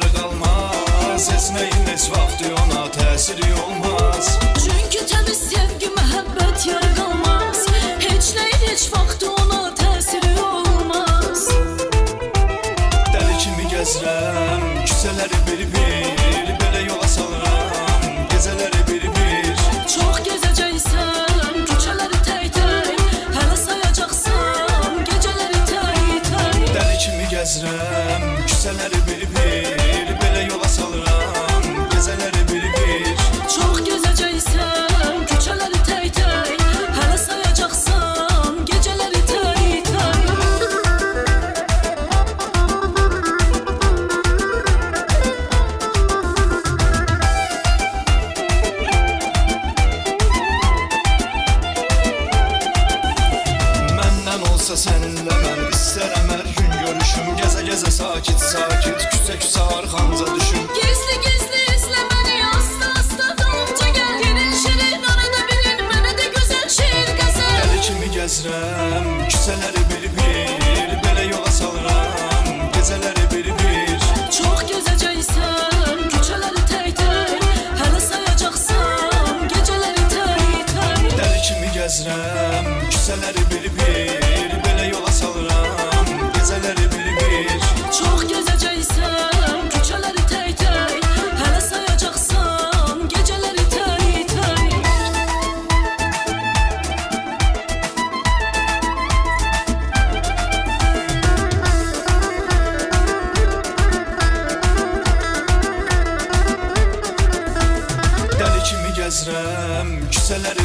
yarı qalmaz. Heç nəyin heç vaxtı ona təsiri olmaz. Çünki təmiz sevgi, məhəbbət yarı qalmaz. Heç nəyin heç vaxtı ona təsiri olmaz. Dəli kimi gəzirəm, küçələri bir-bir, belə yola salıram, gecələri bir-bir. Çox gezəcəksən, küçələri tək-tək, hələ sayacaqsan, gecələri tək-tək. Dəli kimi gəzirəm, küçələri bir-bir, belə yola salıram, gecələri bir-bir. Çox gezəcəksən, küçələri tək-tək, hələ sayacaqsan, gecələri tək-tək. Məndən olsa səninlə mən istərəm hər gün görüşüm. Gəzə-gəzə sakit-sakit, küçə-küçə arxamca düşüm. Gizli-gizli izlə məni, asta-asta dalımca gəl. Yerin şirin arada bilin, mənə də gözəl şeir qəzəl. Dəli kimi gəzirəm, küçələri bir-bir, belə yola salıram, gecələri bir-bir. Çox gezəcəksən, küçələri tək-tək, hələ sayacaqsan, gecələri tək-tək. Dəli kimi gəzirəm, küçələri bir-bir, belə yola salıram, gecələri bir-bir. Çox gezəcəksən, küçələri tək-tək, hələ sayacaqsan, gecələri tək-tək. Dəli kimi gəzirəm, küçələri